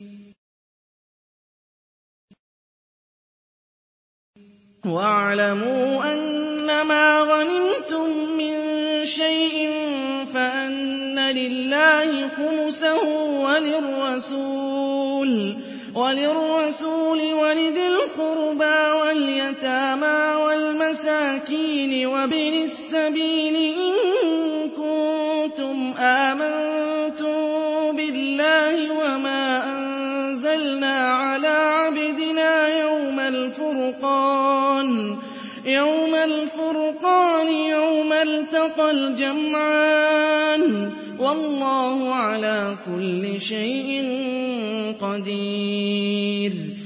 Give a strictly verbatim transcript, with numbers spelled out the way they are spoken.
وَاعْلَمُوا أَنَّمَا غَنِمْتُم مِّن شَيْءٍ فَأَنَّ لِلَّهِ خُمُسَهُ وَلِلرَّسُولِ وَلِذِي الْقُرْبَىٰ وَالْيَتَامَىٰ وَالْمَسَاكِينِ وَابْنِ السَّبِيلِ إِن كُنتُمْ آمَنتُم بِاللَّهِ وَمَا أَنزَلْنَا عَلَىٰ عَبْدِنَا يَوْمَ الْفُرْقَانِ يَوْمَ الْتَقَى الْجَمْعَانِ ۗ وَاللَّهُ عَلَىٰ كُلِّ شَيْءٍ قَدِيرٌ